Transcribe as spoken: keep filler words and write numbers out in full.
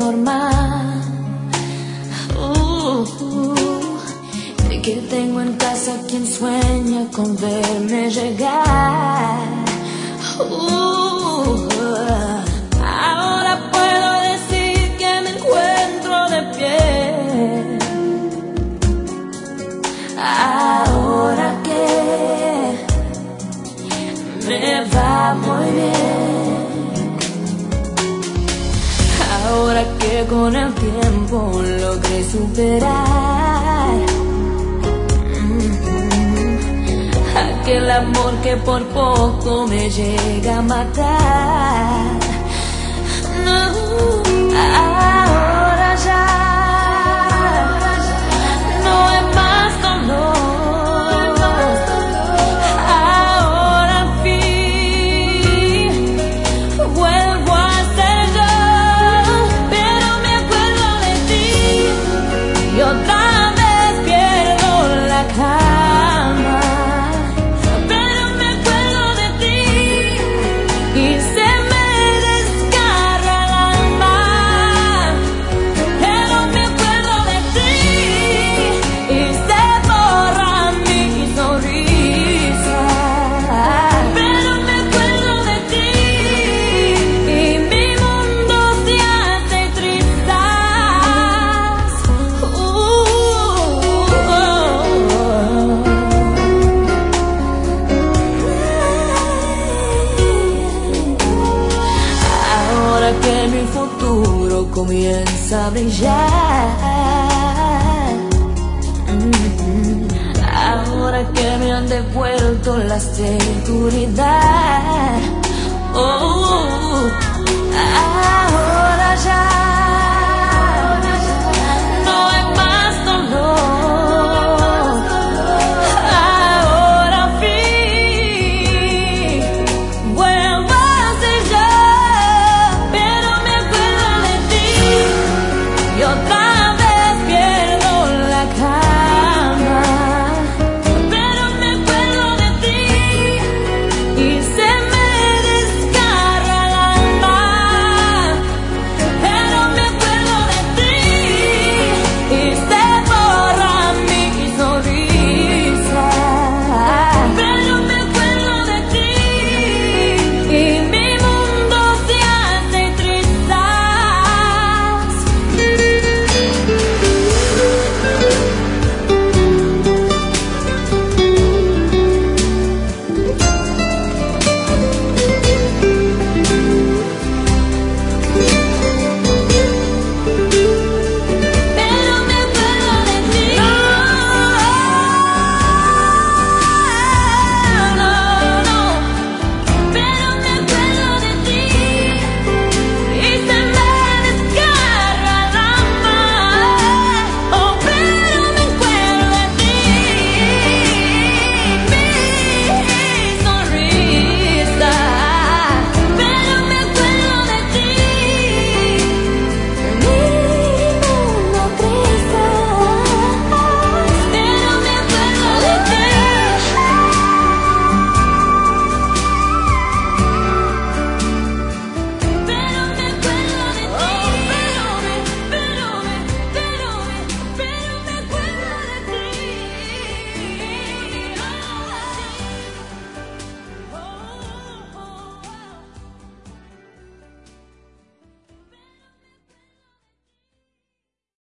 normal. Uh, uh, de que tengo en casa quien sueña con verme llegar. Uh, ahora puedo decir que me encuentro de pie. Ahora que me va muy bien. Ahora que con el tiempo logré superar mm-hmm. aquel amor que por poco me llega a matar. No, ahora ya no es más dolor. Ahora al fin vuelvo a ser yo. Y otra vez pierdo la calma, pero me acuerdo de ti y se me desgarra el alma. Pero me acuerdo de ti y se borra mi sonrisa. Pero me acuerdo de ti y mi mundo se hace trizas. Ahora que mi futuro comienza a brillar, mm-hmm. ahora que me han devuelto la seguridad, oh.